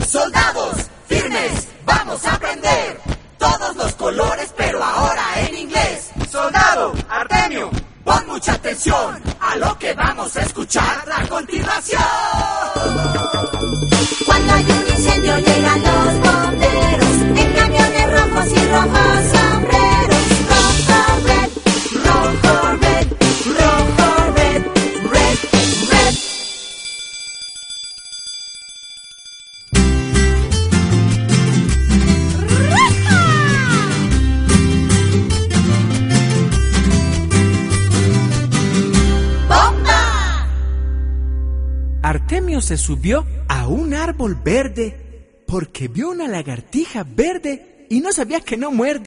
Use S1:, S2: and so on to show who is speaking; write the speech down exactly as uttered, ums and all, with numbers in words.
S1: Soldados, firmes, vamos a aprender todos los colores, pero ahora en inglés. Soldado, Artemio, pon mucha atención a lo que vamos a escuchar a continuación.
S2: Cuando hay un incendio llegan los bomberos en camiones rojos y rojos sombreros. Rojo, red, rojo, red, rojo, red, red, red. ¡Bomba!
S3: Artemio se subió a un árbol verde porque vio una lagartija verde y no sabía que no muerde.